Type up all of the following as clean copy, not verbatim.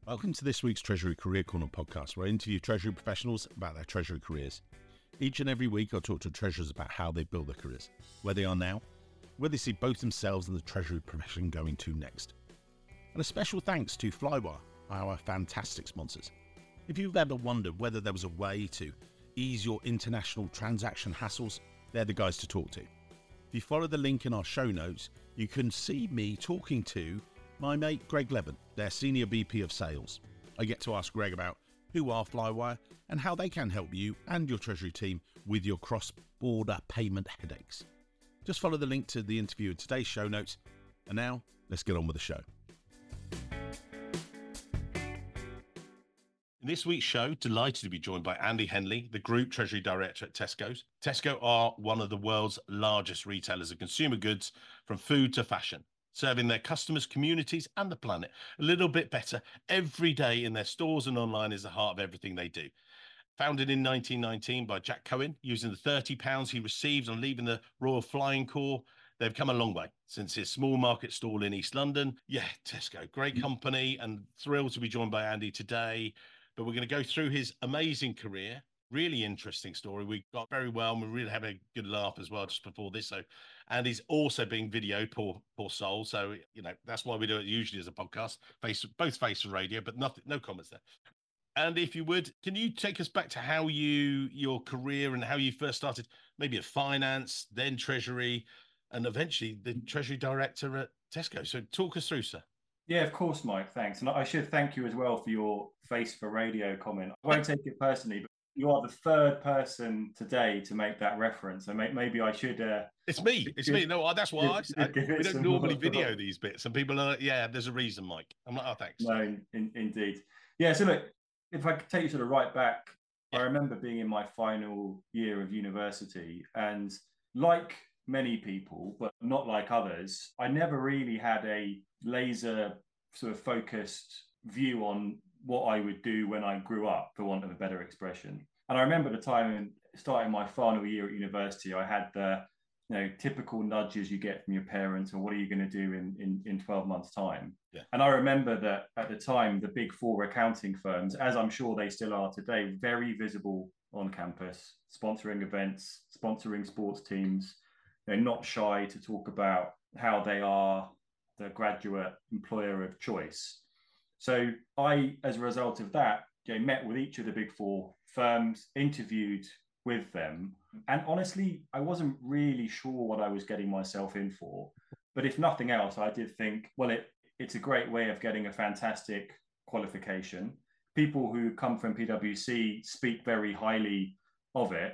Welcome to this week's Treasury Career Corner podcast, where I interview Treasury professionals about their Treasury careers. Each and every week, I'll talk to treasurers about how they built their careers, where they are now, where they see both themselves and the Treasury profession going to next. And a special thanks to Flywire, our fantastic sponsors. If you've ever wondered whether there was a way to ease your international transaction hassles, they're the guys to talk to. If you follow the link in our show notes, you can see me talking to my mate Greg Levin, their Senior VP of Sales. I get to ask Greg about who are Flywire and how they can help you and your Treasury team with your cross-border payment headaches. Just follow the link to the interview in today's show notes. And now, let's get on with the show. In this week's show, delighted to be joined by Andy Henley, the Group Treasury Director at Tesco's. Tesco are one of the world's largest retailers of consumer goods, from food to fashion, serving their customers, communities and the planet a little bit better every day in their stores and online is the heart of everything they do. Founded in 1919 by Jack Cohen, using the £30 he received on leaving the Royal Flying Corps, they've come a long way since his small market stall in East London. Yeah, Tesco, great company, and thrilled to be joined by Andy today. But we're going to go through his amazing career. Really interesting story. We got very well and we really had a good laugh as well just before this. So Andy's also being videoed, poor soul. So, you know, that's why we do it usually as a podcast, both face and radio, but no comments there. Andy, if you would, can you take us back to how your career and how you first started, maybe at finance, then Treasury, and eventually the Treasury Director at Tesco? So talk us through, sir. Yeah, of course, Mike. Thanks. And I should thank you as well for your face for radio comment. I won't take it personally, but you are the third person today to make that reference. So maybe I should. It's me. No, that's why we don't normally video these bits. And people are, yeah, there's a reason, Mike. I'm like, oh, thanks. No, indeed. Yeah. So look, if I could take you sort of right back, yeah. I remember being in my final year of university, and like many people, but not like others, I never really had a laser sort of focused view on what I would do when I grew up, for want of a better expression. And I remember the time starting my final year at university, I had the typical nudges you get from your parents, or what are you going to do in 12 months time? Yeah. And I remember that at the time, the big four accounting firms, as I'm sure they still are today, very visible on campus, sponsoring events, sponsoring sports teams, not shy to talk about how they are the graduate employer of choice. So I, as a result of that, met with each of the big four firms, interviewed with them. And honestly, I wasn't really sure what I was getting myself in for. But if nothing else, I did think, well, it's a great way of getting a fantastic qualification. People who come from PwC speak very highly of it.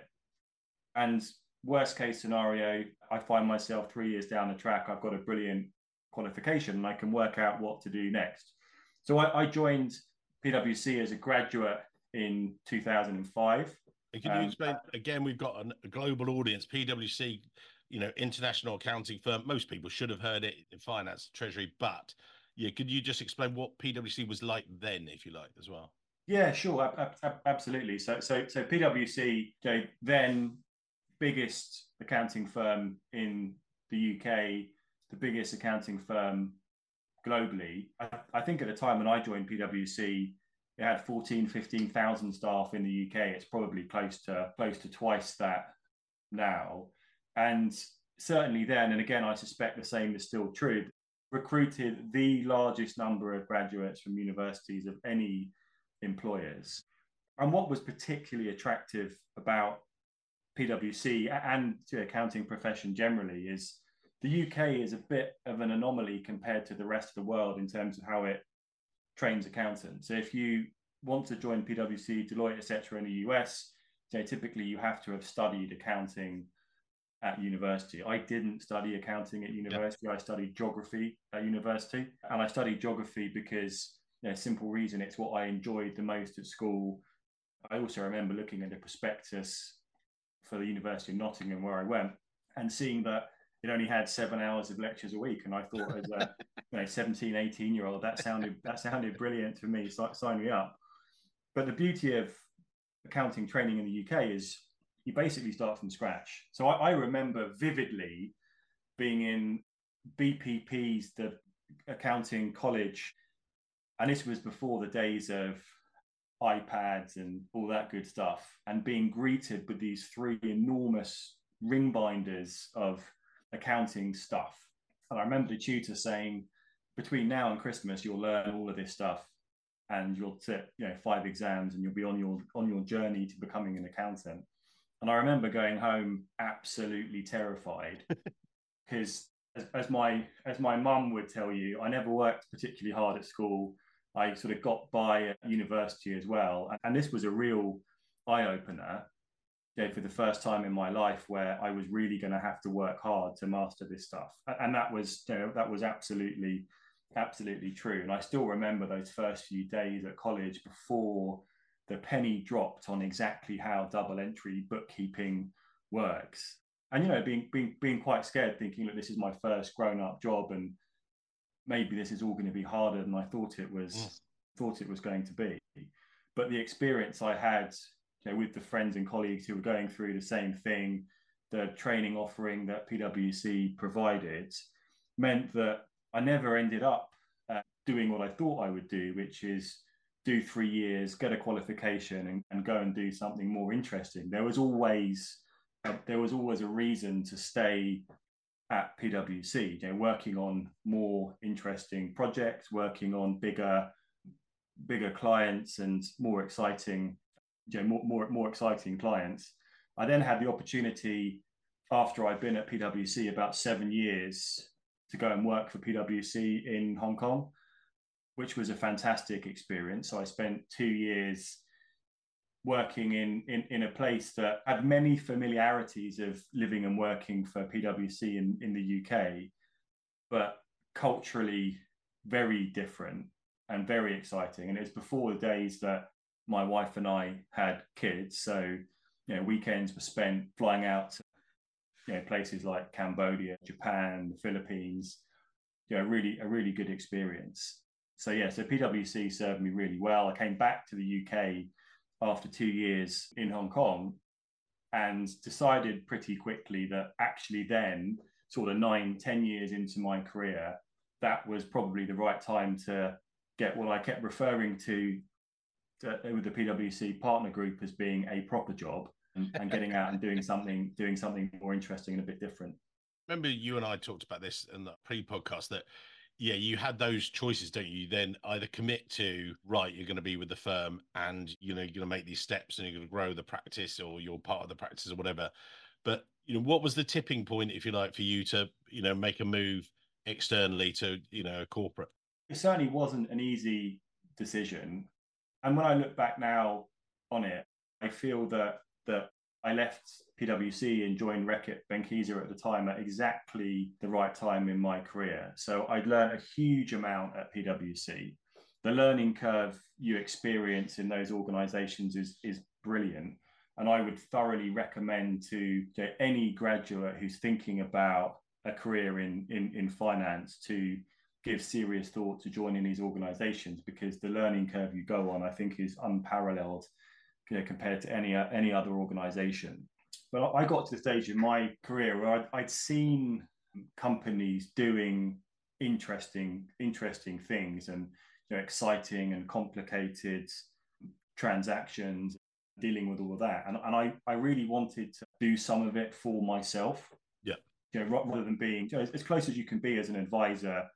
And worst case scenario, I find myself 3 years down the track, I've got a brilliant qualification and I can work out what to do next. So I joined PwC as a graduate in 2005. Can you explain, again, we've got a global audience, PwC, international accounting firm. Most people should have heard it in finance, treasury, but yeah, could you just explain what PwC was like then, if you like, as well? Yeah, sure. Absolutely. So PwC, then biggest accounting firm in the UK, the biggest accounting firm globally. I think at the time when I joined PwC, it had 15,000 staff in the UK. It's probably close to twice that now. And certainly then, and again, I suspect the same is still true, recruited the largest number of graduates from universities of any employers. And what was particularly attractive about PwC and the accounting profession generally is the UK is a bit of an anomaly compared to the rest of the world in terms of how it trains accountants. So if you want to join PwC, Deloitte, etc. in the US, typically you have to have studied accounting at university. I didn't study accounting at university. I studied geography at university. And I studied geography because, simple reason, it's what I enjoyed the most at school. I also remember looking at the prospectus for the University of Nottingham where I went and seeing that it only had 7 hours of lectures a week. And I thought as a 17, 18-year-old, that sounded brilliant to me. Sign me up. But the beauty of accounting training in the UK is you basically start from scratch. So I remember vividly being in BPP's, the accounting college And this was before the days of iPads and all that good stuff, and being greeted with these three enormous ring binders of accounting stuff. And I remember the tutor saying, between now and Christmas, you'll learn all of this stuff and you'll sit, 5 exams and you'll be on your journey to becoming an accountant. And I remember going home absolutely terrified because as my mum would tell you, I never worked particularly hard at school. I sort of got by at university as well. And this was a real eye-opener, for the first time in my life where I was really going to have to work hard to master this stuff. And that was absolutely true. And I still remember those first few days at college before the penny dropped on exactly how double entry bookkeeping works. And being quite scared, thinking that this is my first grown-up job and maybe this is all going to be harder than I thought it was going to be. But the experience I had, with the friends and colleagues who were going through the same thing, the training offering that PwC provided, meant that I never ended up doing what I thought I would do, which is do 3 years, get a qualification, and go and do something more interesting. There was always a reason to stay at PwC, working on more interesting projects, working on bigger clients and more exciting clients. I then had the opportunity, after I'd been at PwC about 7 years, to go and work for PwC in Hong Kong, which was a fantastic experience. So I spent 2 years working in a place that had many familiarities of living and working for PwC in the UK, but culturally very different and very exciting. And it's before the days that my wife and I had kids. So, weekends were spent flying out to, places like Cambodia, Japan, the Philippines, a really good experience. So PwC served me really well. I came back to the UK after 2 years in Hong Kong and decided pretty quickly that actually then, sort of 9-10 years into my career, that was probably the right time to get what I kept referring to with the PwC partner group as being a proper job, and getting out and doing something more interesting and a bit different. Remember, you and I talked about this in the pre-podcast that, you had those choices, don't you? Then either commit to, right, you're going to be with the firm and, you're going to make these steps and you're going to grow the practice, or you're part of the practice or whatever. But, what was the tipping point, if you like, for you to, make a move externally to, a corporate? It certainly wasn't an easy decision. And when I look back now on it, I feel that I left PwC and joined Reckitt Benckiser at the time at exactly the right time in my career. So I'd learned a huge amount at PwC. The learning curve you experience in those organizations is brilliant. And I would thoroughly recommend to any graduate who's thinking about a career in finance to give serious thought to joining these organizations, because the learning curve you go on, I think, is unparalleled compared to any other organization. But I got to the stage in my career where I'd seen companies doing interesting things and exciting and complicated transactions, dealing with all of that. And I really wanted to do some of it for myself. Yeah. Rather than being as close as you can be as an advisor,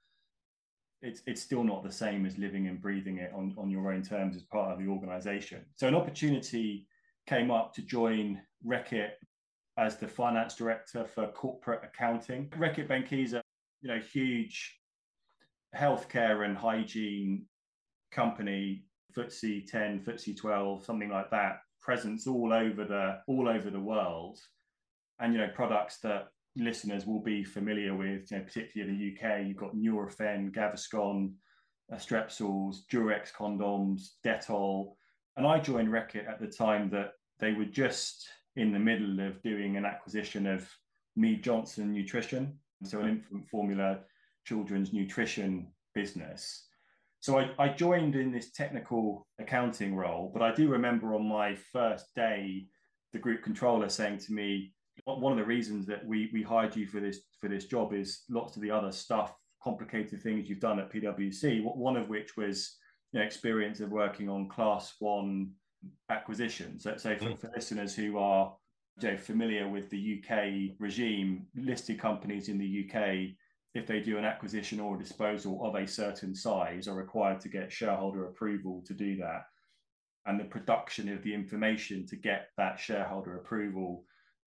it's still not the same as living and breathing it on your own terms as part of the organization. So an opportunity came up to join Reckitt as the finance director for corporate accounting. Reckitt Benckiser, huge healthcare and hygiene company, FTSE 10, FTSE 12, something like that, presence all over the world, and products that listeners will be familiar with, particularly in the UK. You've got Nurofen, Gaviscon, Strepsils, Durex condoms, Dettol. And I joined Reckitt at the time that they were just in the middle of doing an acquisition of Mead Johnson Nutrition, so an infant formula children's nutrition business. So I joined in this technical accounting role, but I do remember on my first day, the group controller saying to me, one of the reasons that we hired you for this job is lots of the other stuff, complicated things you've done at PwC, one of which was experience of working on Class 1 acquisitions. So for listeners who are familiar with the UK regime, listed companies in the UK, if they do an acquisition or a disposal of a certain size, are required to get shareholder approval to do that. And the production of the information to get that shareholder approval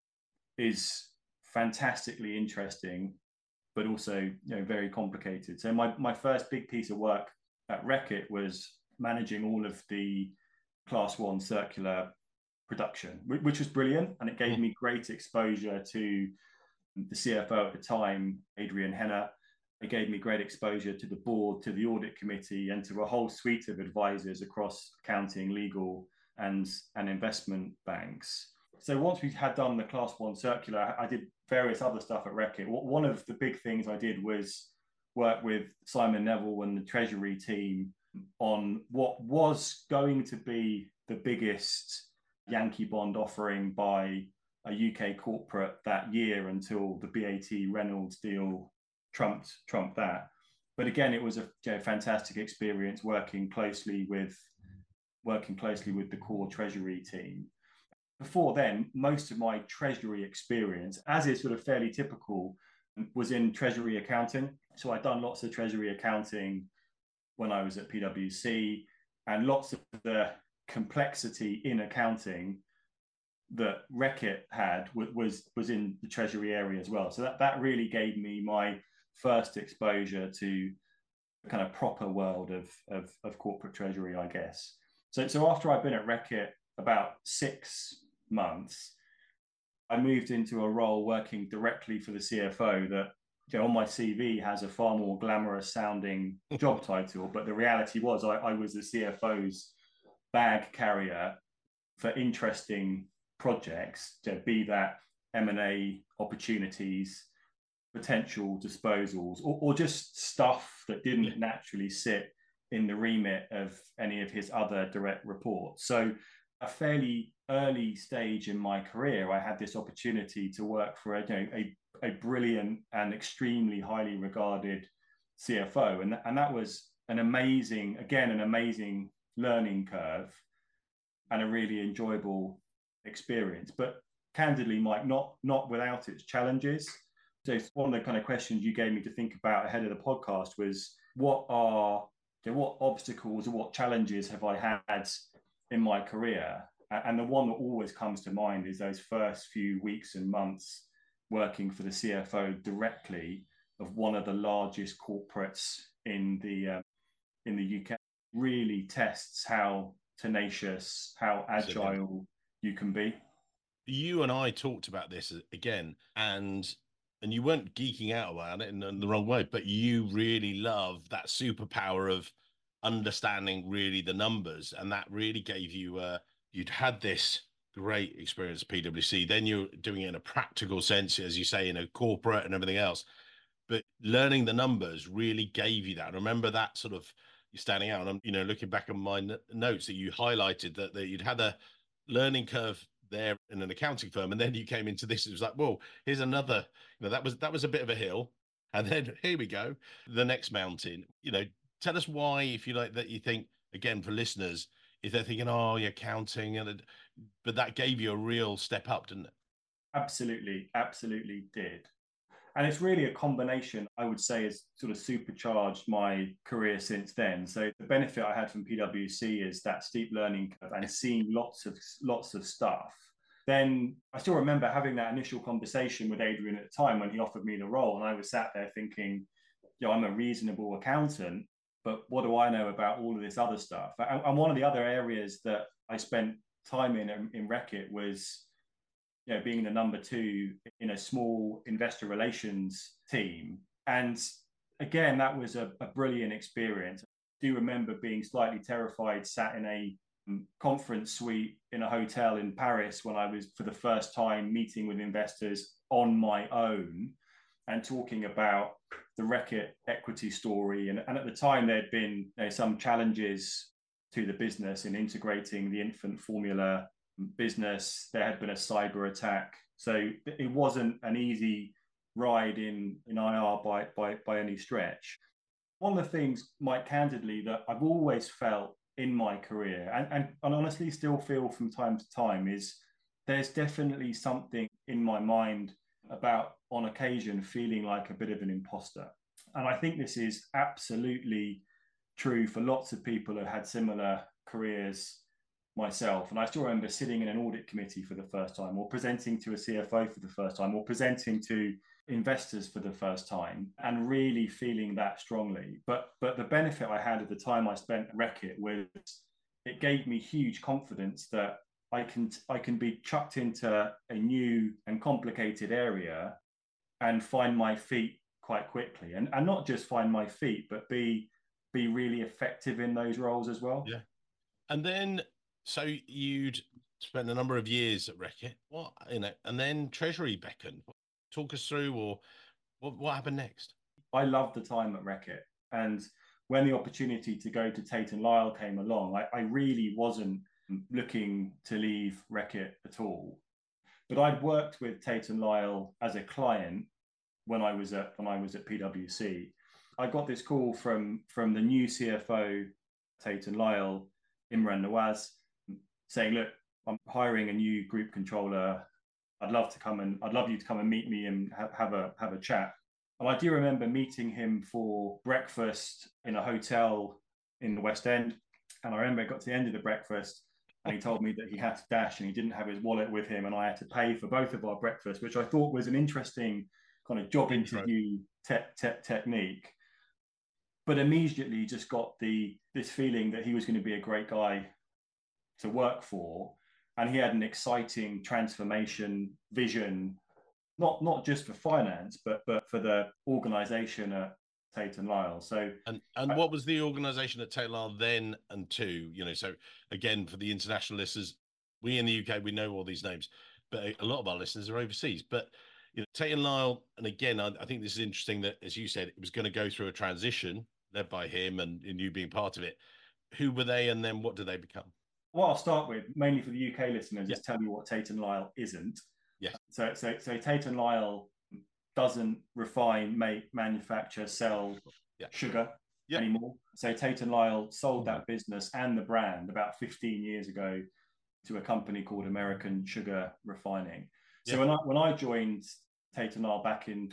is fantastically interesting, but also very complicated. So my first big piece of work at Reckitt was managing all of the Class 1 circular production, which was brilliant, and it gave me great exposure to the CFO at the time, Adrian Henner. It gave me great exposure to the board, to the audit committee, and to a whole suite of advisors across accounting, legal, and investment banks. So once we had done the Class 1 circular, I did various other stuff at Reckitt. One of the big things I did was work with Simon Neville and the Treasury team on what was going to be the biggest Yankee bond offering by a UK corporate that year, until the BAT Reynolds deal trumped that. But again, it was a fantastic experience working closely with the core Treasury team. Before then, most of my Treasury experience, as is sort of fairly typical, was in Treasury accounting. So I'd done lots of Treasury accounting when I was at PwC, and lots of the complexity in accounting that Reckitt had was in the Treasury area as well. So that really gave me my first exposure to the kind of proper world of corporate Treasury, I guess. So after I'd been at Reckitt about 6 months, I moved into a role working directly for the CFO that on my CV has a far more glamorous sounding job title, but the reality was I was the CFO's bag carrier for interesting projects, be that M&A opportunities, potential disposals, or just stuff that didn't naturally sit in the remit of any of his other direct reports. So a fairly early stage in my career, I had this opportunity to work for a brilliant and extremely highly regarded CFO. And that was an amazing learning curve and a really enjoyable experience. But candidly, Mike, not without its challenges. So one of the kind of questions you gave me to think about ahead of the podcast was, what obstacles or what challenges have I had in my career? And the one that always comes to mind is those first few weeks and months working for the CFO directly of one of the largest corporates in the UK. Really tests how tenacious, how agile you can be. You and I talked about this again, and you weren't geeking out about it in the wrong way, but you really love that superpower of understanding really the numbers, and that really gave you you'd had this great experience at PwC, then you're doing it in a practical sense, as you say, in a corporate and everything else, but learning the numbers really gave you that. I remember that sort of you're standing out, and I'm looking back at my notes that you highlighted that you'd had a learning curve there in an accounting firm, and then you came into this. It was like, well, here's another, that was a bit of a hill, and then here we go, the next mountain. Tell us why, if you like, that you think, again, for listeners, if they're thinking, oh, you're accounting, but that gave you a real step up, didn't it? Absolutely did. And it's really a combination, I would say, has sort of supercharged my career since then. So the benefit I had from PwC is that steep learning curve and seeing lots of stuff. Then I still remember having that initial conversation with Adrian at the time when he offered me the role. And I was sat there thinking, I'm a reasonable accountant, but what do I know about all of this other stuff? And one of the other areas that I spent time in Reckitt was being the number 2 in a small investor relations team. And again, that was a brilliant experience. I do remember being slightly terrified, sat in a conference suite in a hotel in Paris when I was for the first time meeting with investors on my own and talking about the Reckitt equity story. And at the time, there'd been some challenges to the business in integrating the infant formula business. There had been a cyber attack, so it wasn't an easy ride in IR by any stretch. one of the things, Mike, candidly, that I've always felt in my career, and honestly still feel from time to time, is there's definitely something in my mind about, on occasion, feeling like a bit of an imposter. And I think this is absolutely true for lots of people who had similar careers, myself. And I still remember sitting in an audit committee for the first time, or presenting to a CFO for the first time, or presenting to investors for the first time, and really feeling that strongly. But the benefit I had of the time I spent at Reckitt was it gave me huge confidence that I can be chucked into a new and complicated area and find my feet quite quickly, and not just find my feet, but be really effective in those roles as well. Yeah. And then, so you'd spent a number of years at Reckitt, and then Treasury beckoned. Talk us through, or what happened next? I loved the time at Reckitt, and when the opportunity to go to Tate and Lyle came along, I really wasn't looking to leave Reckitt at all. But I'd worked with Tate and Lyle as a client when I was at PwC. I got this call from the new CFO, Tate and Lyle, Imran Nawaz, saying, "Look, I'm hiring a new group controller. I'd love you to come and meet me and have a chat." And I do remember meeting him for breakfast in a hotel in the West End. And I remember it got to the end of the breakfast, and he told me that he had to dash and he didn't have his wallet with him, and I had to pay for both of our breakfasts, which I thought was an interesting kind of job interview technique. But immediately just got this feeling that he was going to be a great guy to work for, and he had an exciting transformation vision, not just for finance, but for the organization at Tate and Lyle. So, and what was the organization at Tate and Lyle then and two? So again, for the international listeners, we in the UK, we know all these names, but a lot of our listeners are overseas. But Tate and Lyle, and again, I think this is interesting that, as you said, it was going to go through a transition led by him and you being part of it. Who were they, and then what did they become? What I'll start with, mainly for the UK listeners, is tell you what Tate and Lyle isn't. Yes. So Tate and Lyle doesn't refine, make, manufacture, sell sugar anymore. So Tate and Lyle sold that business and the brand about 15 years ago to a company called American Sugar Refining. So when I joined Tate and Lyle back in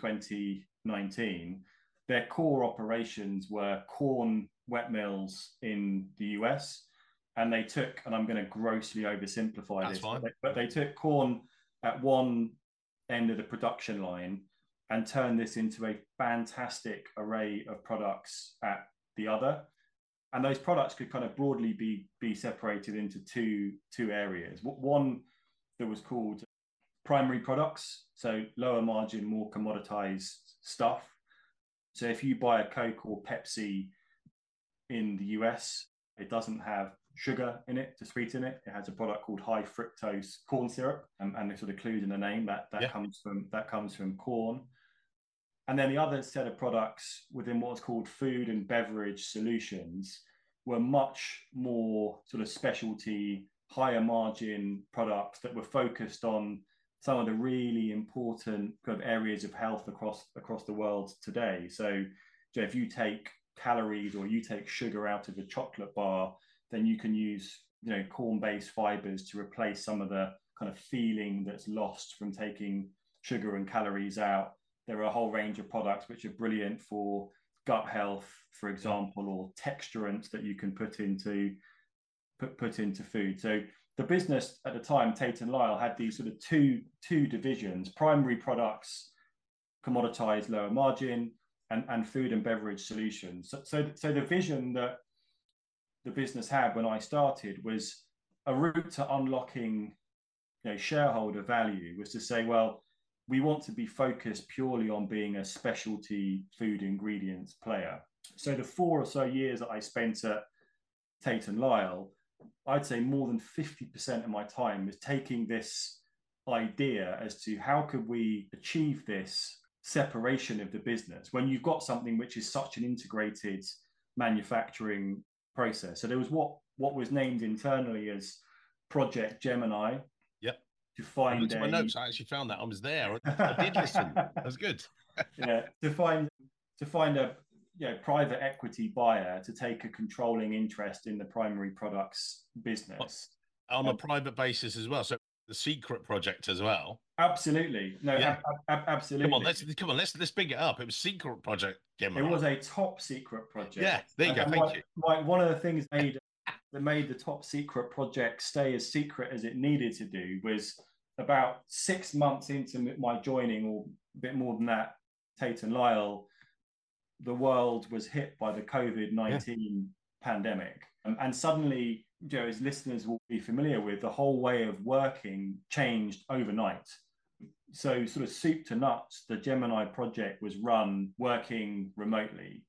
2019, their core operations were corn wet mills in the US. And they took, and I'm going to grossly oversimplify this, but they took corn at one end of the production line and turned this into a fantastic array of products at the other. And those products could kind of broadly be separated into two areas. One that was called primary products, so lower margin, more commoditized stuff. So if you buy a Coke or Pepsi in the US, it doesn't have sugar in it to sweeten it. It has a product called high fructose corn syrup, and it's sort of clued in the name that comes from corn. And then the other set of products within what's called food and beverage solutions were much more sort of specialty, higher margin products that were focused on some of the really important kind of areas of health across the world today. So if you take calories or you take sugar out of a chocolate bar, then you can use corn-based fibers to replace some of the kind of feeling that's lost from taking sugar and calories out. There are a whole range of products which are brilliant for gut health, for example, or texturants that you can put into food. So the business at the time, Tate and Lyle, had these sort of two divisions: primary products, commoditized, lower margin, and food and beverage solutions. So the vision that the business had when I started was a route to unlocking shareholder value, was to say, well, we want to be focused purely on being a specialty food ingredients player. So the 4 or so years that I spent at Tate and Lyle, I'd say more than 50% of my time was taking this idea as to how could we achieve this separation of the business when you've got something which is such an integrated manufacturing process. So there was what was named internally as Project Gemini. Yep. To find my notes, I actually found that. I was there. I did listen. That was good. To find private equity buyer to take a controlling interest in the primary products business on a private basis as well. So the secret project as well. Absolutely, no, Yeah. Absolutely. Come on, let's big it up. It was secret project It Gemini. was a top secret project. Yeah, there you go. Thank you. One of the things that made the top secret project stay as secret as it needed to do was about 6 months into my joining, or a bit more than that, Tate and Lyle, the world was hit by the COVID-19 pandemic. And suddenly, as listeners will be familiar with, the whole way of working changed overnight. So sort of soup to nuts, the Gemini project was run working remotely.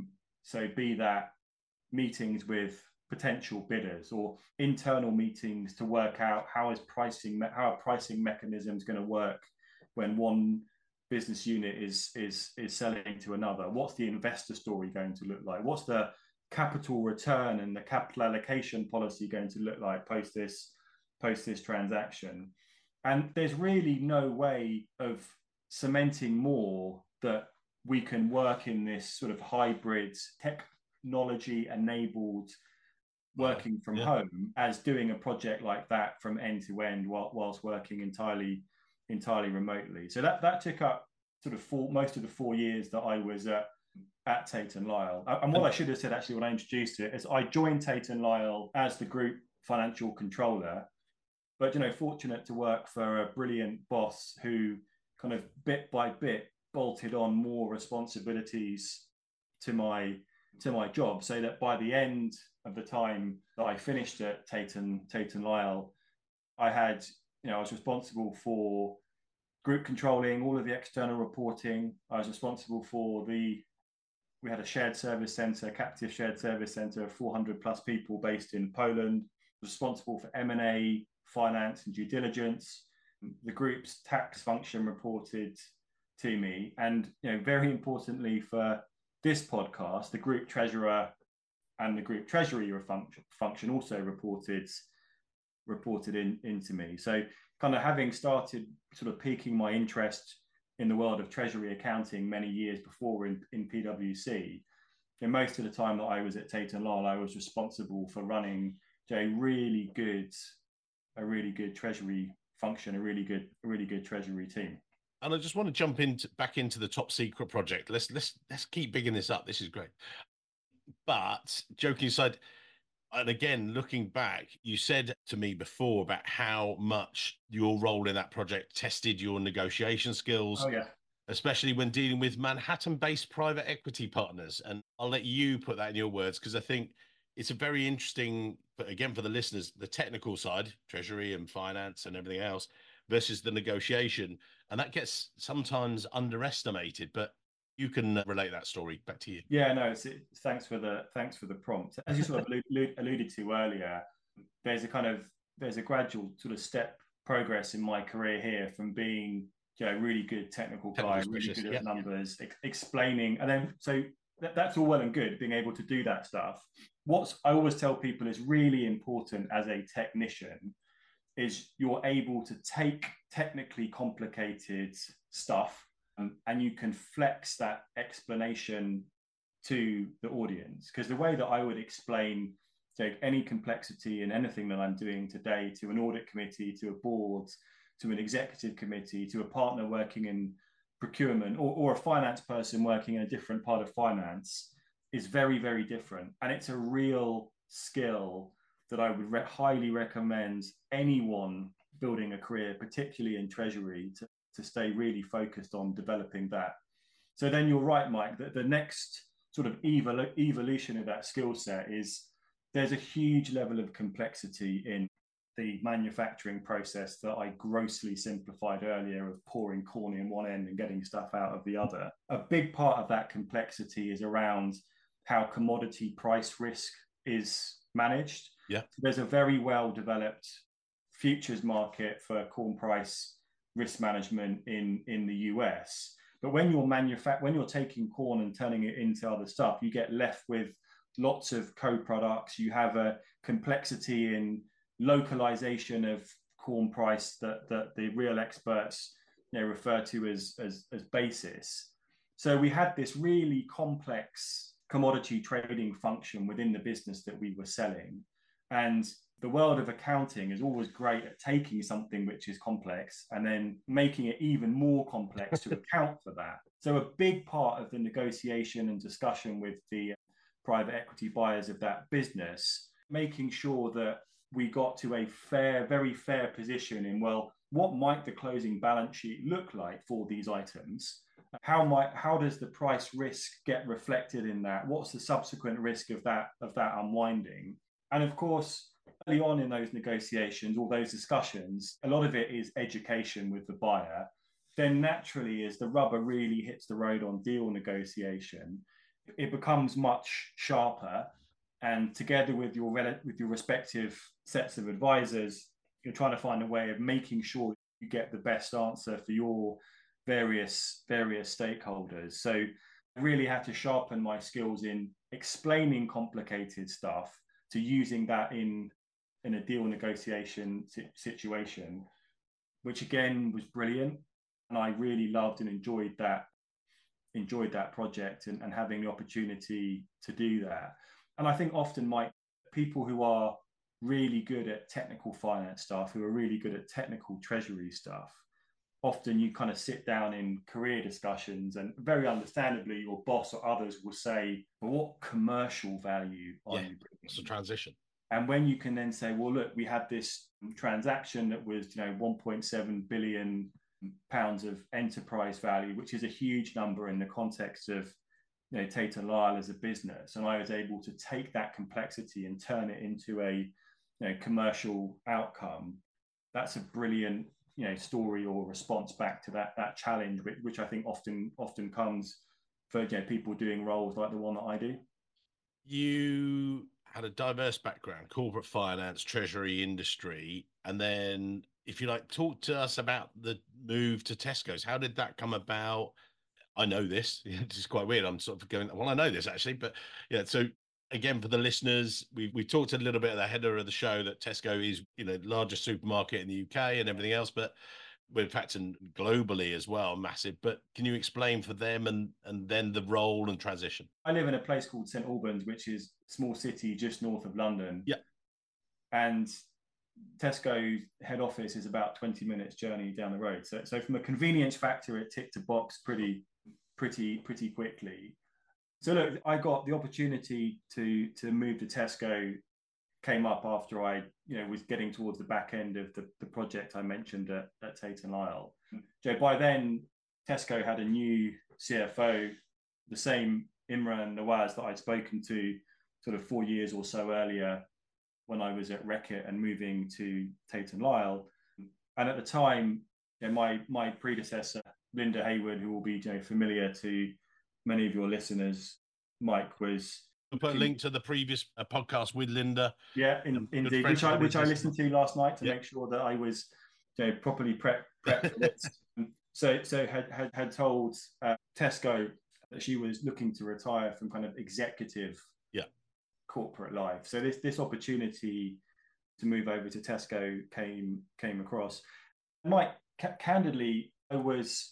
So be that meetings with potential bidders or internal meetings to work out how are pricing mechanisms going to work when one business unit is selling to another. What's the investor story going to look like? What's the capital return and the capital allocation policy going to look like post this transaction? And there's really no way of cementing more that we can work in this sort of hybrid technology enabled working from home as doing a project like that from end to end whilst working entirely remotely. So that took up sort of most of the 4 years that I was at Tate and Lyle. And what I should have said actually when I introduced it is I joined Tate and Lyle as the group financial controller, but fortunate to work for a brilliant boss who kind of bit by bit bolted on more responsibilities to my job, so that by the end of the time that I finished at Tate and Lyle, I had, I was responsible for group controlling, all of the external reporting. I was responsible for we had a shared service center, captive shared service center of 400 plus people based in Poland, responsible for M&A, finance and due diligence. The group's tax function reported to me. And, very importantly for this podcast, the group treasurer and the group treasury function also reported into me. So kind of having started sort of piquing my interest in the world of treasury accounting many years before in PwC, most of the time that I was at Tate & Lyle, I was responsible for running a really good treasury function, a really good treasury team. And I just want to jump back into the top secret project. Let's keep bigging this up. This is great. But joking aside, and again, looking back, you said to me before about how much your role in that project tested your negotiation skills. Oh, yeah. Especially when dealing with Manhattan-based private equity partners. And I'll let you put that in your words, because I think it's a very interesting, but again, for the listeners, the technical side, treasury and finance and everything else, versus the negotiation. And that gets sometimes underestimated, but you can relate that story. Back to you. Yeah, no, thanks for the prompt. As you sort of alluded to earlier, there's a gradual sort of step progress in my career here from being really good technical guy, really good at numbers, explaining, and then so that's all well and good being able to do that stuff. What I always tell people is really important as a technician is you're able to take technically complicated stuff and you can flex that explanation to the audience. Because the way that I would explain any complexity in anything that I'm doing today to an audit committee, to a board, to an executive committee, to a partner working in procurement, or a finance person working in a different part of finance is very, very different. And it's a real skill that I would highly recommend anyone building a career, particularly in treasury, to stay really focused on developing that. So then you're right, Mike, that the next sort of evolution of that skill set is there's a huge level of complexity in the manufacturing process that I grossly simplified earlier of pouring corn in one end and getting stuff out of the other. A big part of that complexity is around how commodity price risk is managed. Yeah. So there's a very well developed futures market for corn price risk management in the US. But when you're taking corn and turning it into other stuff, you get left with lots of co-products. You have a complexity in localization of corn price that the real experts refer to as basis. So we had this really complex commodity trading function within the business that we were selling. And the world of accounting is always great at taking something which is complex and then making it even more complex to account for that. So a big part of the negotiation and discussion with the private equity buyers of that business, making sure that we got to a very fair position in, well, what might the closing balance sheet look like for these items? How does the price risk get reflected in that? What's the subsequent risk of that unwinding? And of course, early on in those negotiations or those discussions, a lot of it is education with the buyer. Then naturally, as the rubber really hits the road on deal negotiation, it becomes much sharper. And together with your respective sets of advisors, you're trying to find a way of making sure you get the best answer for your various stakeholders. So I really had to sharpen my skills in explaining complicated stuff to using that in a deal negotiation situation, which again was brilliant. And I really loved and enjoyed that project and having the opportunity to do that. And I think often people who are really good at technical finance stuff, who are really good at technical treasury stuff, often you kind of sit down in career discussions and very understandably your boss or others will say, well, what commercial value are you bringing? It's a transition. And when you can then say, well, look, we had this transaction that was 1.7 billion pounds of enterprise value, which is a huge number in the context of Tate & Lyle as a business. And I was able to take that complexity and turn it into a commercial outcome. That's a brilliant story or response back to that challenge, which I think often comes for people doing roles like the one that I do. You had a diverse background, corporate finance, treasury, industry, and then, if you like, talk to us about the move to Tesco's. How did that come about? I know this. It's quite weird. I'm sort of going, well, I know this actually, but yeah. So again, for the listeners, we talked a little bit at the header of the show that Tesco is, largest supermarket in the UK and everything else, but in fact, and globally as well, massive. But can you explain for them and then the role and transition? I live in a place called St Albans, which is a small city just north of London. Yeah. And Tesco's head office is about 20 minutes journey down the road. So from a convenience factor, it ticked a box pretty quickly. So look, I got the opportunity to move to Tesco came up after I was getting towards the back end of the project I mentioned at Tate & Lyle. By then, Tesco had a new CFO, the same Imran Nawaz that I'd spoken to sort of 4 years or so earlier when I was at Reckitt and moving to Tate & Lyle. And at the time, my predecessor, Linda Hayward, who will be familiar to many of your listeners, Mike, was... We'll put a link to the previous podcast with Linda. Yeah, indeed, which I listened to last night to make sure that I was properly prepped for this. So had told Tesco that she was looking to retire from kind of executive corporate life. So this opportunity to move over to Tesco came across. Mike, candidly, I was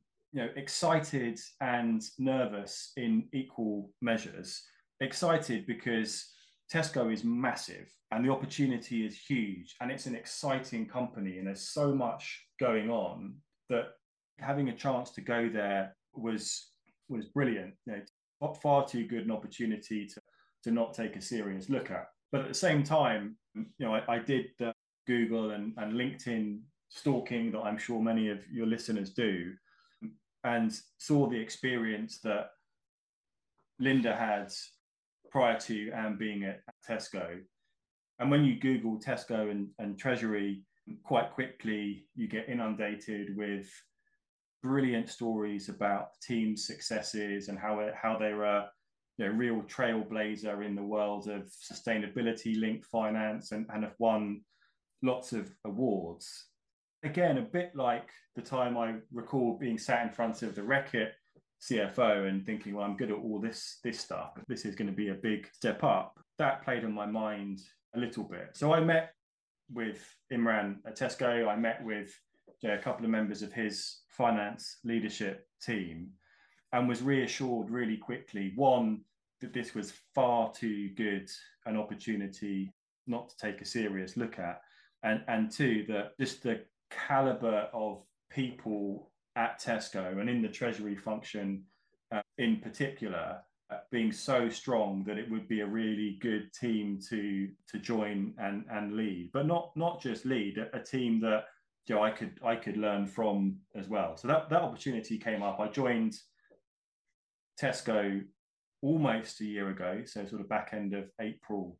excited and nervous in equal measures. Excited because Tesco is massive and the opportunity is huge and it's an exciting company and there's so much going on that having a chance to go there was brilliant. Far too good an opportunity to not take a serious look at. But at the same time, I did the Google and LinkedIn stalking that I'm sure many of your listeners do, and saw the experience that Linda had prior to being at Tesco. And when you Google Tesco and Treasury, quite quickly you get inundated with brilliant stories about team successes and how they were a real trailblazer in the world of sustainability-linked finance and have won lots of awards. Again, a bit like the time I recall being sat in front of the Reckitt CFO and thinking, well, I'm good at all this stuff, but this is going to be a big step up. That played on my mind a little bit. So I met with Imran at Tesco. I met with a couple of members of his finance leadership team. and was reassured really quickly. One, that this was far too good an opportunity not to take a serious look at. And two, that just the caliber of people at Tesco and in the treasury function in particular being so strong that it would be a really good team to join and lead, but not just lead, a team that I could learn from as well. So that opportunity came up. I joined Tesco almost a year ago, so sort of back end of April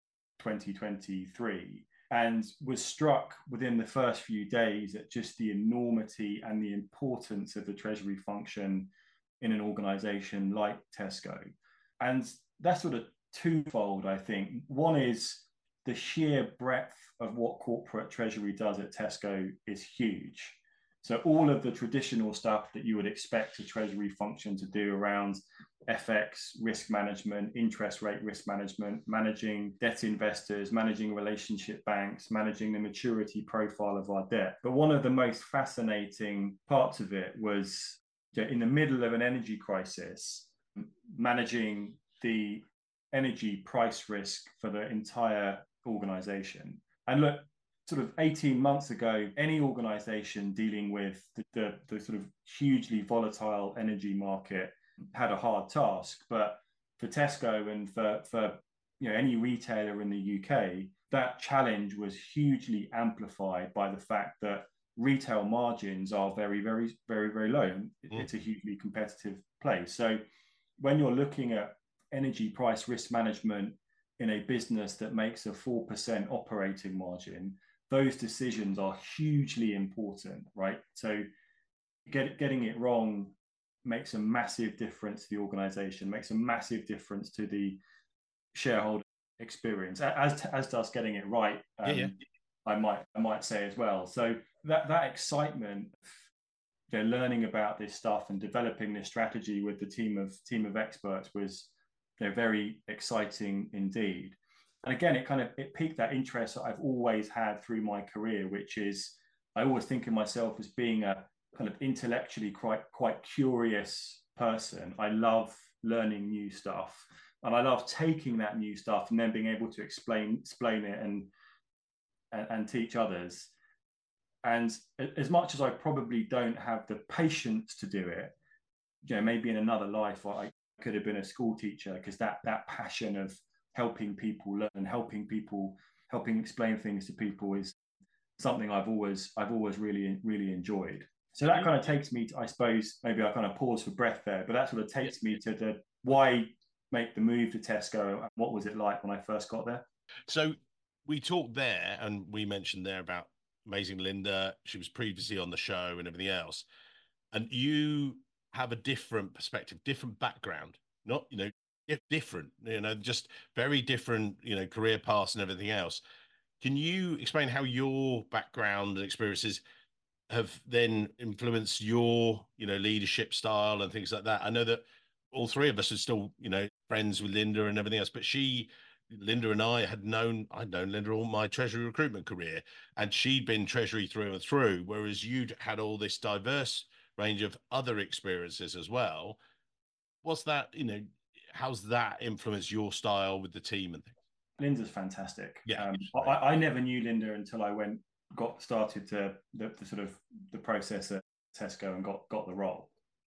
2023, and was struck within the first few days at just the enormity and the importance of the treasury function in an organization like Tesco. And that's sort of twofold, I think. One is the sheer breadth of what corporate treasury does at Tesco is huge. So all of the traditional stuff that you would expect a treasury function to do around FX risk management, interest rate risk management, managing debt investors, managing relationship banks, managing the maturity profile of our debt. But one of the most fascinating parts of it was in the middle of an energy crisis, managing the energy price risk for the entire organization. And look, sort of 18 months ago, any organization dealing with the sort of hugely volatile energy market had a hard task. But for Tesco and for any retailer in the UK, that challenge was hugely amplified by the fact that retail margins are very, very, very, very low. It's a hugely competitive place. So when you're looking at energy price risk management in a business that makes a 4% operating margin, those decisions are hugely important, right? So getting it wrong makes a massive difference to the organization, makes a massive difference to the shareholder experience, as does getting it right. I might say as well. So that excitement, learning about this stuff and developing this strategy with the team of experts was very exciting indeed. And again, it piqued that interest that I've always had through my career, which is I always think of myself as being a kind of intellectually quite curious person. I love learning new stuff, and I love taking that new stuff and then being able to explain it and teach others. And as much as I probably don't have the patience to do it, maybe in another life I could have been a school teacher, because that passion of helping people learn, helping explain things to people is something I've always really enjoyed. So that kind of takes me to, I suppose, maybe I kind of pause for breath there, but that sort of takes me to the why make the move to Tesco and what was it like when I first got there. So we talked there and we mentioned there about amazing Linda. She was previously on the show and everything else. And you have a different perspective, different background, not, different, just very different, career paths and everything else. Can you explain how your background and experiences have then influenced your, leadership style and things like that? I know that all three of us are still, friends with Linda and everything else, but Linda and I'd known Linda all my treasury recruitment career, and she'd been treasury through and through, whereas you'd had all this diverse range of other experiences as well. What's that, how's that influenced your style with the team and things? Linda's fantastic. Yeah. I never knew Linda until I got started to the sort of the process at Tesco and got the role.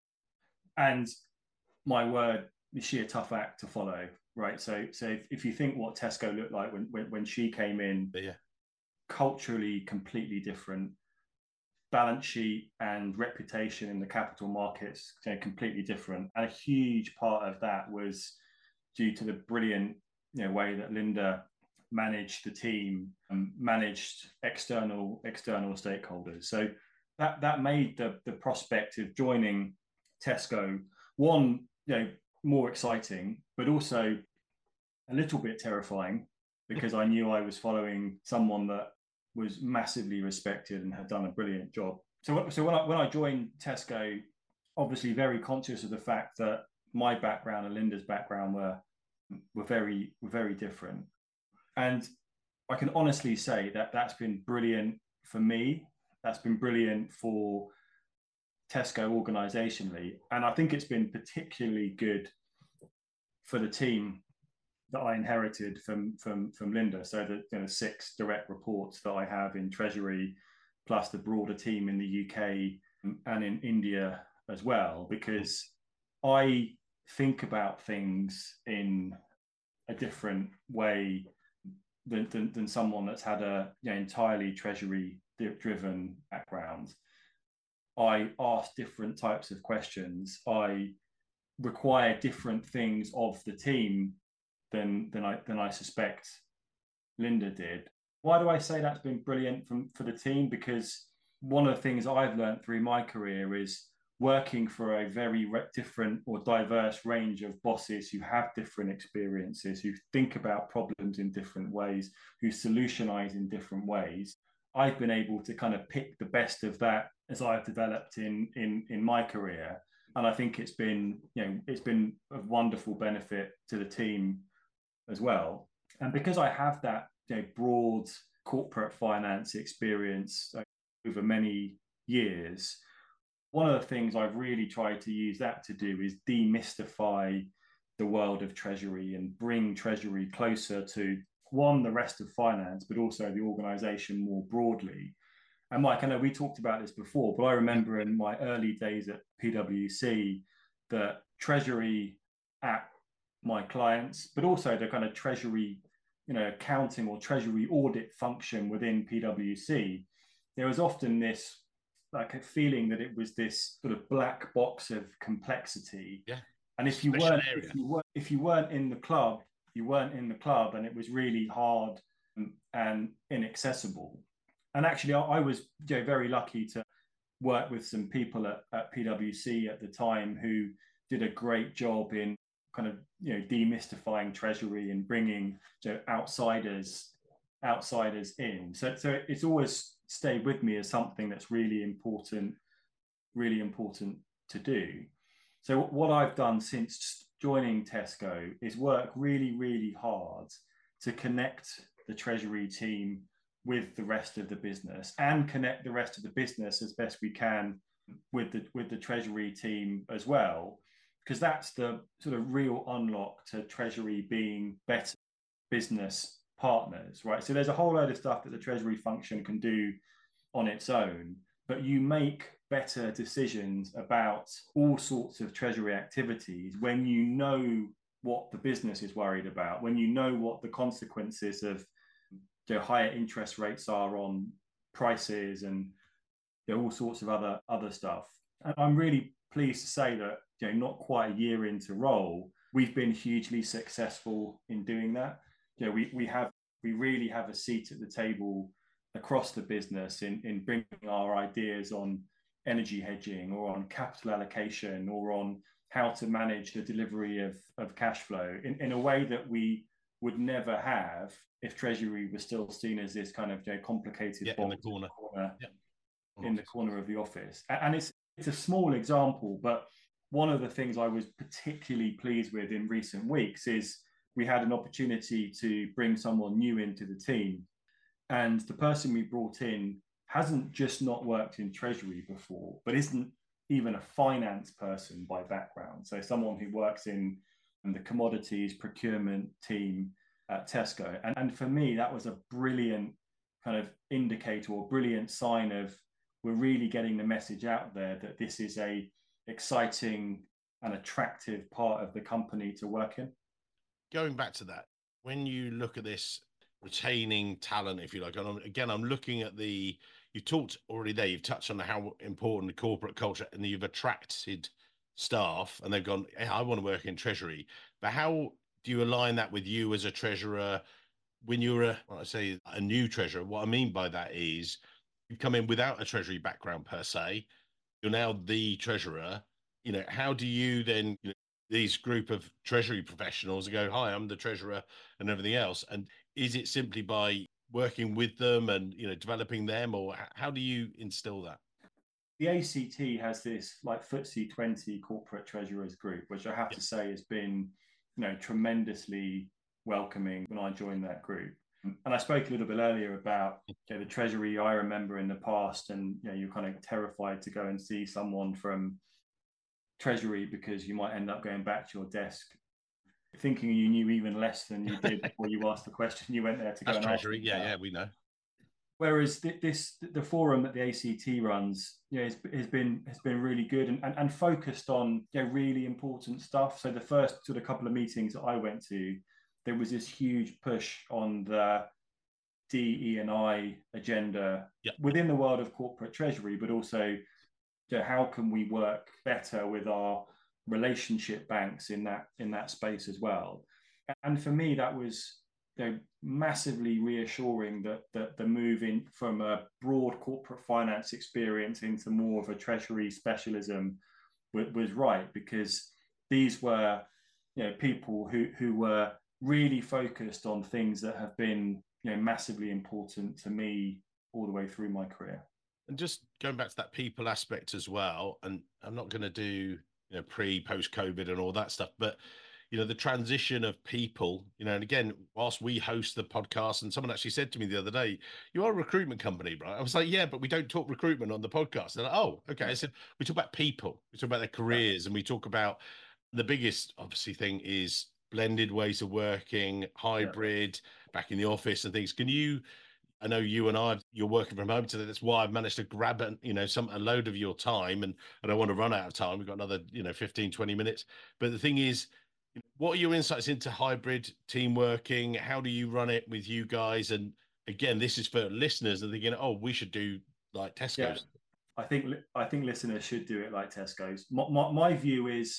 And my word, the sheer tough act to follow, right? So if you think what Tesco looked like when she came in, culturally completely different, balance sheet and reputation in the capital markets completely different, and a huge part of that was due to the brilliant way that Linda managed the team and managed external stakeholders. So that made the prospect of joining Tesco one, more exciting, but also a little bit terrifying, because I knew I was following someone that was massively respected and had done a brilliant job. So when I joined Tesco, obviously very conscious of the fact that my background and Linda's background were very different. And I can honestly say that that's been brilliant for me. That's been brilliant for Tesco organisationally. And I think it's been particularly good for the team that I inherited from Linda. So the 6 direct reports that I have in Treasury, plus the broader team in the UK and in India as well, because I think about things in a different way than someone that's had a entirely Treasury driven background. I ask different types of questions. I require different things of the team than I suspect Linda did. Why do I say that's been brilliant for the team? Because one of the things I've learned through my career is working for a very different or diverse range of bosses who have different experiences, who think about problems in different ways, who solutionize in different ways. I've been able to kind of pick the best of that as I've developed in my career. And I think it's been of wonderful benefit to the team as well. And because I have that broad corporate finance experience over many years, one of the things I've really tried to use that to do is demystify the world of Treasury and bring Treasury closer to, one, the rest of finance, but also the organization more broadly. And Mike, I know we talked about this before, but I remember in my early days at PwC that Treasury at my clients, but also the kind of Treasury, accounting or Treasury audit function within PwC, there was often this like a feeling that it was this sort of black box of complexity. Yeah. And if you weren't in the club, you weren't in the club, and it was really hard and inaccessible. And actually, I was very lucky to work with some people at PwC at the time who did a great job in kind of demystifying Treasury and bringing outsiders in. So it's always stayed with me as something that's really important to do. So what I've done since joining Tesco is work really, really hard to connect the Treasury team with the rest of the business and connect the rest of the business as best we can with the Treasury team as well, because that's the sort of real unlock to Treasury being better business partners, right? So there's a whole load of stuff that the Treasury function can do on its own, but you make better decisions about all sorts of Treasury activities when you know what the business is worried about, when you know what the consequences of higher interest rates are on prices and all sorts of other stuff. And I'm really pleased to say that not quite a year into role, we've been hugely successful in doing that. We really have a seat at the table across the business in bringing our ideas on energy hedging or on capital allocation or on how to manage the delivery of cash flow in a way that we would never have if Treasury was still seen as this kind of complicated in the corner. In the corner of the office. And it's a small example, but one of the things I was particularly pleased with in recent weeks is we had an opportunity to bring someone new into the team. And the person we brought in hasn't just not worked in Treasury before, but isn't even a finance person by background. So someone who works in the commodities procurement team at Tesco. And for me, that was a brilliant kind of indicator or brilliant sign of we're really getting the message out there that this is a exciting and attractive part of the company to work in. Going back to that, when you look at this retaining talent, if you like, and again, I'm looking at you talked already there, you've touched on how important the corporate culture, and you've attracted staff and they've gone, hey, I want to work in Treasury. But how do you align that with you as a treasurer when you're a new treasurer? What I mean by that is you come in without a Treasury background per se, you're now the treasurer. How do you then, these group of Treasury professionals go, hi, I'm the treasurer and everything else? And is it simply by working with them and, developing them, or how do you instill that? The ACT has this like FTSE 20 corporate treasurers group, which I have to say has been, tremendously welcoming when I joined that group. And I spoke a little bit earlier about the treasury I remember in the past, and you're kind of terrified to go and see someone from treasury because you might end up going back to your desk thinking you knew even less than you did before you asked the question. You went there to go and treasury. Ask Yeah, we know. Whereas the forum that the ACT runs, has been really good and focused on really important stuff. So the first sort of couple of meetings that I went to, there was this huge push on the DE&I agenda within the world of corporate treasury, but also how can we work better with our relationship banks in that space as well. And for me, that was massively reassuring that the move in from a broad corporate finance experience into more of a treasury specialism was right, because these were people who were really focused on things that have been massively important to me all the way through my career. And just going back to that people aspect as well, and I'm not going to do post COVID and all that stuff, but the transition of people, and again, whilst we host the podcast, and someone actually said to me the other day, you are a recruitment company, right? I was like, yeah, but we don't talk recruitment on the podcast. They're like, oh, okay. I said, we talk about people, we talk about their careers, and we talk about the biggest, obviously, thing is blended ways of working, hybrid, back in the office and things. I know you and you're working from home today. That's why I've managed to grab a load of your time, and I don't want to run out of time. We've got another, 15, 20 minutes. But the thing is, what are your insights into hybrid team working? How do you run it with you guys? And again, this is for listeners and thinking, oh, we should do like Tesco's. Yeah. I think listeners should do it like Tesco's. My view is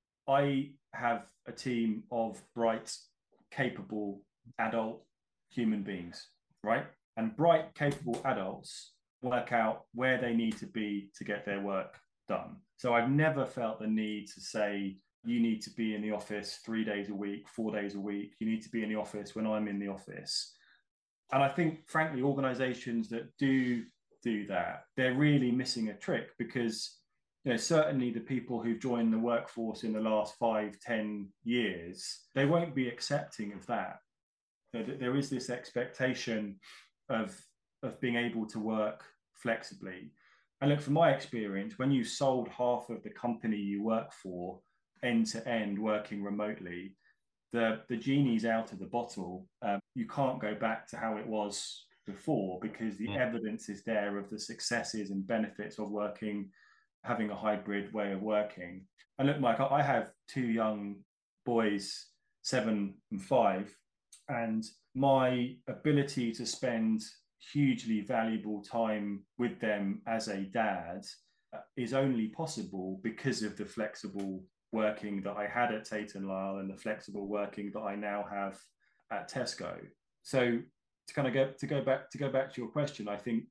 I have a team of bright, capable adult human beings, right? And bright, capable adults work out where they need to be to get their work done. So I've never felt the need to say, you need to be in the office 3 days a week, 4 days a week. You need to be in the office when I'm in the office. And I think, frankly, organizations that do that, they're really missing a trick, because certainly the people who've joined the workforce in the last 5-10 years, they won't be accepting of that. There is this expectation of being able to work flexibly. And look, from my experience, when you sold half of the company you work for end to end working remotely, the genie's out of the bottle. You can't go back to how it was before, because the evidence is there of the successes and benefits of having a hybrid way of working. And look, Mike, I have 2 young boys, 7 and 5, and my ability to spend hugely valuable time with them as a dad is only possible because of the flexible working that I had at Tate & Lyle and the flexible working that I now have at Tesco. So to go back to your question, I think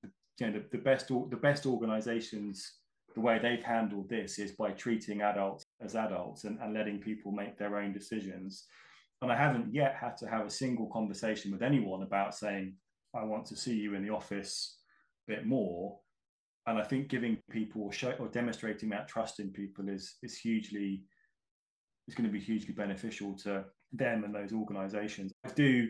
the best organizations, the way they've handled this is by treating adults as adults and letting people make their own decisions. And I haven't yet had to have a single conversation with anyone about saying, I want to see you in the office a bit more. And I think giving people or demonstrating that trust in people is going to be hugely beneficial to them and those organizations. I do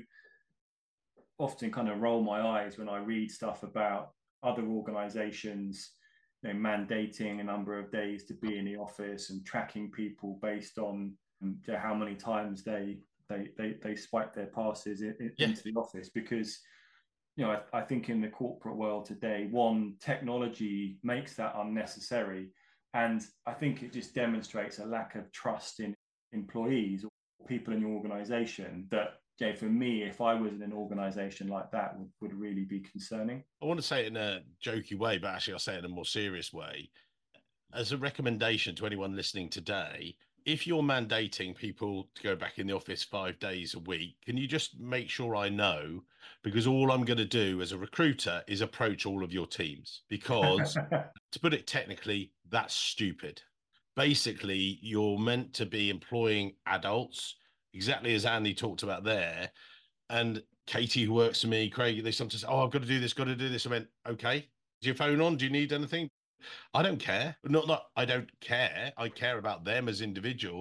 often kind of roll my eyes when I read stuff about other organizations mandating a number of days to be in the office and tracking people based on how many times they swipe their passes into the office. Because I think in the corporate world today, one, technology makes that unnecessary, and I think it just demonstrates a lack of trust in employees or people in your organization that, for me, if I was in an organization like that, would really be concerning. I want to say it in a jokey way, but actually I'll say it in a more serious way. As a recommendation to anyone listening today, if you're mandating people to go back in the office 5 days a week, can you just make sure I know? Because all I'm going to do as a recruiter is approach all of your teams, because to put it technically, that's stupid. Basically, you're meant to be employing adults, exactly as Andy talked about there. And Katie, who works for me, Craig, they sometimes say, oh, I've got to do this, got to do this. I went, okay, is your phone on? Do you need anything? I don't care. Not that I don't care. I care about them as individuals.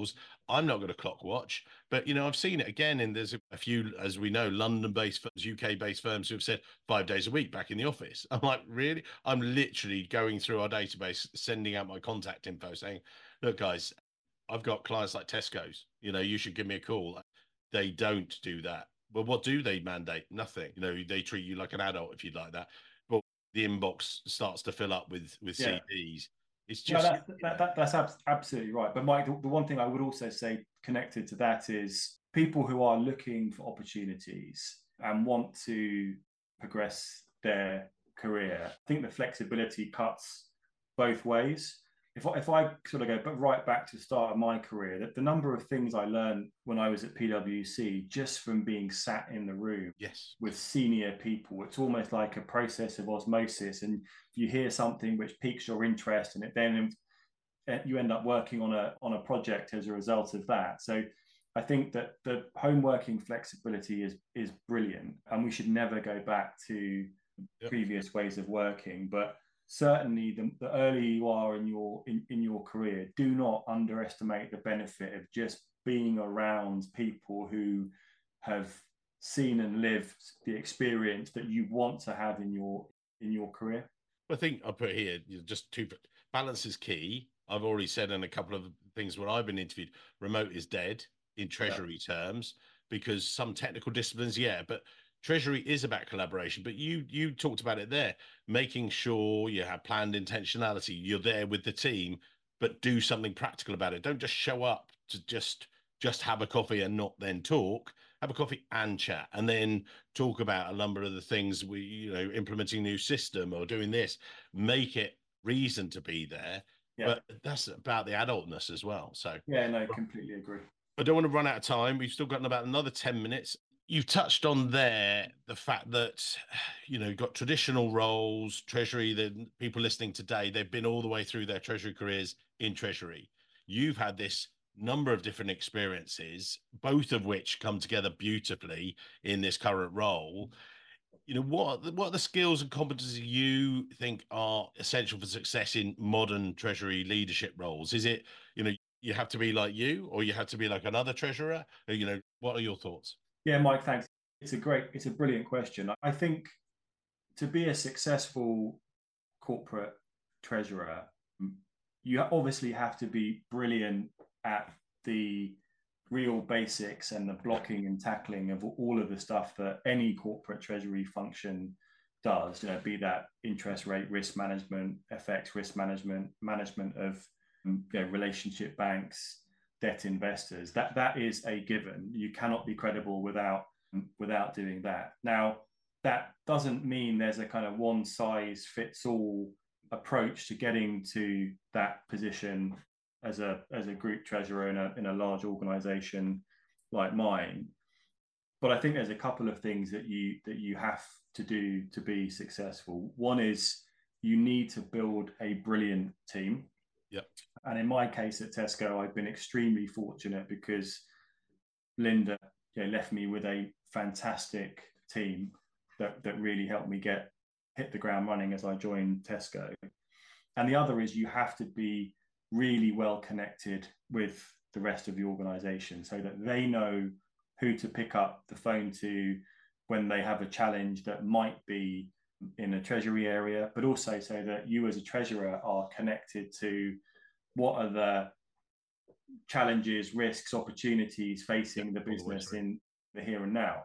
I'm not going to clock watch, but I've seen it again, and there's a few, as we know, London-based firms, UK-based firms who have said 5 days a week back in the office. I'm like, really? I'm literally going through our database, sending out my contact info, saying, look, guys, I've got clients like Tesco's. You should give me a call. They don't do that. But what do they mandate? Nothing. They treat you like an adult if you'd like that. But the inbox starts to fill up with Yeah. CVs. It's No, just that's absolutely right. But Mike, the one thing I would also say connected to that is people who are looking for opportunities and want to progress their career. I think the flexibility cuts both ways. If I sort of go but right back to the start of my career, that the number of things I learned when I was at PwC just from being sat in the room yes with senior people, it's almost like a process of osmosis. And you hear something which piques your interest, and it then you end up working on a project as a result of that. So I think that the home working flexibility is brilliant, and we should never go back to previous ways of working. But certainly, the earlier you are in your career, do not underestimate the benefit of just being around people who have seen and lived the experience that you want to have in your career. I think I put here just two. Balance is key. I've already said in a couple of things when I've been interviewed, remote is dead in treasury terms, because some technical disciplines, but treasury is about collaboration. But you talked about it there, making sure you have planned intentionality, you're there with the team, but do something practical about it. Don't just show up to just have a coffee and not then talk. Have a coffee and chat, and then talk about a number of the things implementing a new system or doing this. Make it reason to be there. But that's about the adultness as well. So no, completely agree. I don't want to run out of time. We've still got about another 10 minutes. You've touched on there the fact that, you've got traditional roles, treasury, the people listening today, they've been all the way through their treasury careers in treasury. You've had this number of different experiences, both of which come together beautifully in this current role. What are the skills and competencies you think are essential for success in modern treasury leadership roles? Is it, you have to be like you, or you have to be like another treasurer? What are your thoughts? Yeah, Mike, thanks. It's a brilliant question. I think to be a successful corporate treasurer, you obviously have to be brilliant at the real basics and the blocking and tackling of all of the stuff that any corporate treasury function does, be that interest rate risk management, FX risk management of relationship banks, debt investors. That is a given. You cannot be credible without doing that. Now, that doesn't mean there's a kind of one size fits all approach to getting to that position as a group treasurer in a large organization like mine. But I think there's a couple of things that you have to do to be successful. One is you need to build a brilliant team. Yep. And in my case at Tesco, I've been extremely fortunate because Linda left me with a fantastic team that really helped me hit the ground running as I joined Tesco. And the other is you have to be really well connected with the rest of the organization so that they know who to pick up the phone to when they have a challenge that might be in a treasury area, but also so that you as a treasurer are connected to what are the challenges, risks, opportunities facing the business in the here and now.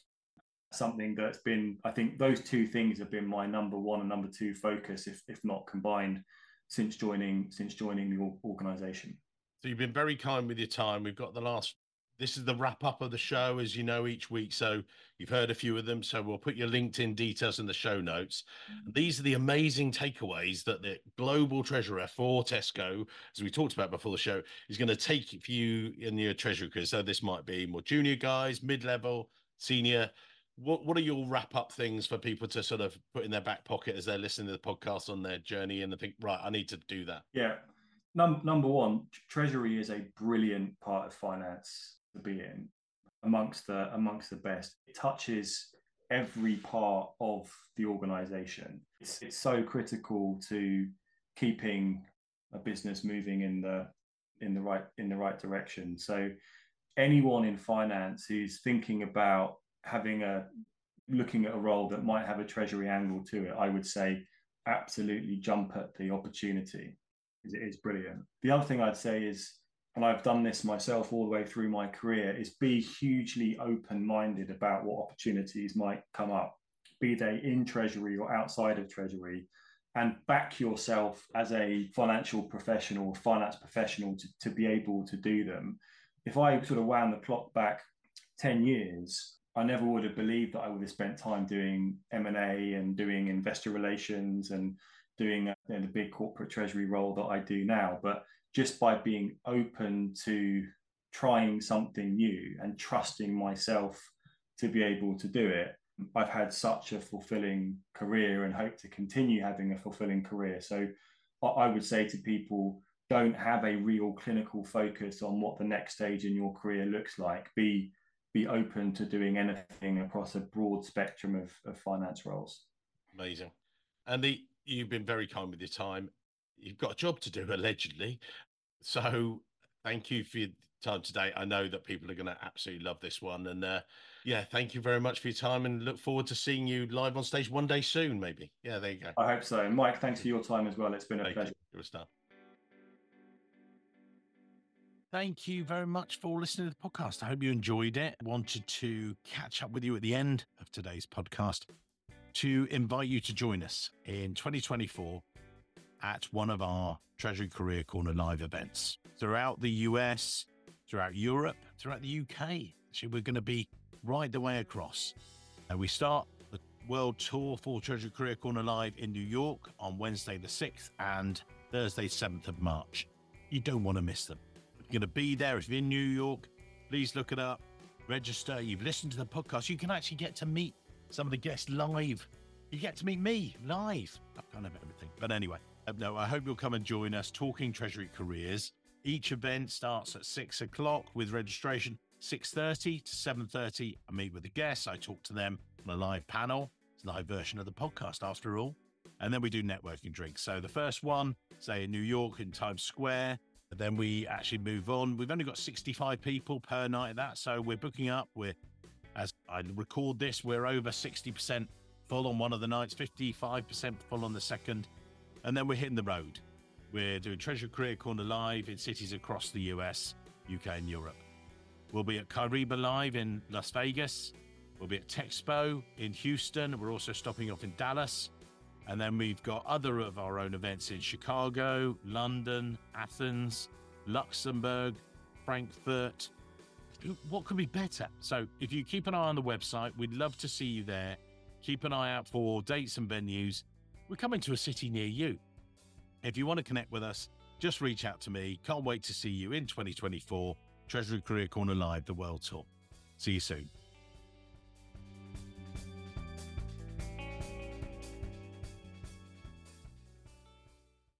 Something that's been, I think those two things have been my number one and number two focus, if not combined, since joining the organization. So you've been very kind with your time. We've got this is the wrap up of the show, as you know, each week. So you've heard a few of them. So we'll put your LinkedIn details in the show notes. And these are the amazing takeaways that the global treasurer for Tesco, as we talked about before the show, is going to take for you in your treasury career. So this might be more junior guys, mid-level, senior. What are your wrap up things for people to sort of put in their back pocket as they're listening to the podcast on their journey and they think, right, I need to do that? Yeah. Number one, treasury is a brilliant part of finance to be in, amongst the best. It touches every part of the organization. It's so critical to keeping a business moving in the in the right direction. So anyone in finance who's thinking about looking at a role that might have a treasury angle to it, I would say absolutely jump at the opportunity, because it is brilliant. The other thing I'd say is, and I've done this myself all the way through my career, is be hugely open-minded about what opportunities might come up, be they in treasury or outside of treasury, and back yourself as a financial professional, finance professional, to be able to do them. If I sort of wound the clock back 10 years, I never would have believed that I would have spent time doing M&A and doing investor relations and doing the big corporate treasury role that I do now. But just by being open to trying something new and trusting myself to be able to do it, I've had such a fulfilling career and hope to continue having a fulfilling career. So I would say to people, don't have a real clinical focus on what the next stage in your career looks like. Be open to doing anything across a broad spectrum of finance roles. Amazing. Andy, you've been very kind with your time. You've got a job to do, allegedly. So thank you for your time today. I know that people are going to absolutely love this one. And thank you very much for your time, and look forward to seeing you live on stage one day soon, maybe. Yeah, there you go. I hope so. Mike, thanks for your time as well. It's been a pleasure. You're a star. Thank you very much for listening to the podcast. I hope you enjoyed it. Wanted to catch up with you at the end of today's podcast to invite you to join us in 2024 at one of our Treasury Career Corner live events throughout the US, throughout Europe, throughout the UK. Actually, we're going to be right the way across. And we start the world tour for Treasury Career Corner Live in New York on Wednesday the 6th and Thursday 7th of March. You don't want to miss them. You're going to be there. If you're in New York, please look it up, register. You've listened to the podcast. You can actually get to meet some of the guests live. You get to meet me live. I can't have everything. But anyway, no, I hope you'll come and join us talking Treasury careers. Each event starts at 6 o'clock with registration, 6:30 to 7:30. I meet with the guests. I talk to them on a live panel. It's a live version of the podcast after all. And then we do networking drinks. So the first one, say in New York in Times Square, and then we actually move on. We've only got 65 people per night at that. So we're booking up. As I record this, we're over 60% full on one of the nights, 55% full on the second. And then we're hitting the road. We're doing Treasury Career Corner Live in cities across the US, UK and Europe. We'll be at Kyriba Live in Las Vegas. We'll be at Texpo in Houston. We're also stopping off in Dallas. And then we've got other of our own events in Chicago, London, Athens, Luxembourg, Frankfurt. What could be better? So if you keep an eye on the website, we'd love to see you there. Keep an eye out for dates and venues. We're coming to a city near you. If you want to connect with us, just reach out to me. Can't wait to see you in 2024. Treasury Career Corner Live, the World Tour. See you soon.